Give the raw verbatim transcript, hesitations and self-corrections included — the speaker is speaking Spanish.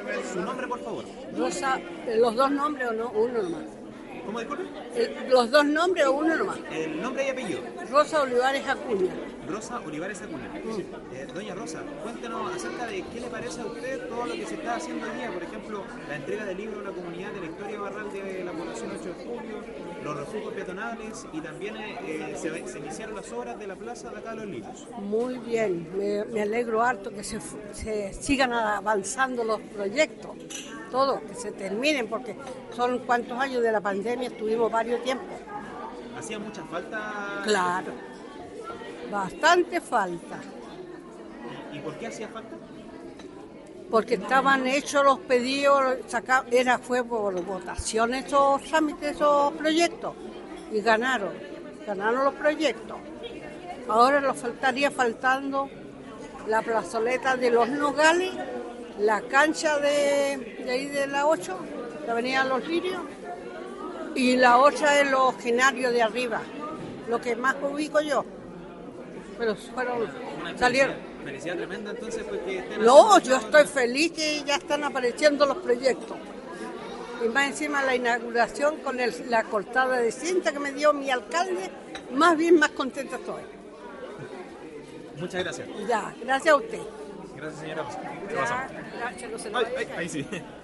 Su nombre, por favor. Rosa, eh, los dos nombres o no, uno nomás. ¿Cómo, disculpe? El- los dos nombres o uno nomás. El nombre y apellido. Rosa Olivares Acuña. Rosa Olivares Acuña. Eh, doña Rosa, cuéntenos acerca de qué le parece a usted todo lo que se está haciendo hoy día. Por ejemplo, la entrega del libro a la comunidad de la historia barral de la población ocho de julio, los refugios peatonales y también eh, se, se iniciaron las obras de la plaza de acá de Los Litos. Muy bien, me, me alegro harto que se, fu- se sigan avanzando los proyectos, todos, que se terminen, porque son cuántos años de la pandemia, estuvimos varios tiempos. Hacía mucha falta. Claro, bastante falta, ¿Y por qué hacía falta? porque estaban hechos los pedidos, saca- era fue por votación esos trámites, esos proyectos, y ganaron, ganaron los proyectos. Ahora nos faltaría faltando la plazoleta de los Nogales, la cancha de, de ahí de la ocho, la avenida Los Lirios, y la otra de los Genarios de arriba, lo que más ubico yo. Pero fueron, Una salieron. felicidad, felicidad tremenda entonces pues que estén No, haciendo yo esta estoy obra. feliz que ya están apareciendo los proyectos. Y más encima la inauguración con el- la cortada de cinta que me dio mi alcalde, más bien más contenta estoy. Muchas gracias. Ya, gracias a usted. Gracias, señora Rosa. Ya, gracias, no se lo Ay, vaya a ay, caer. ahí sí.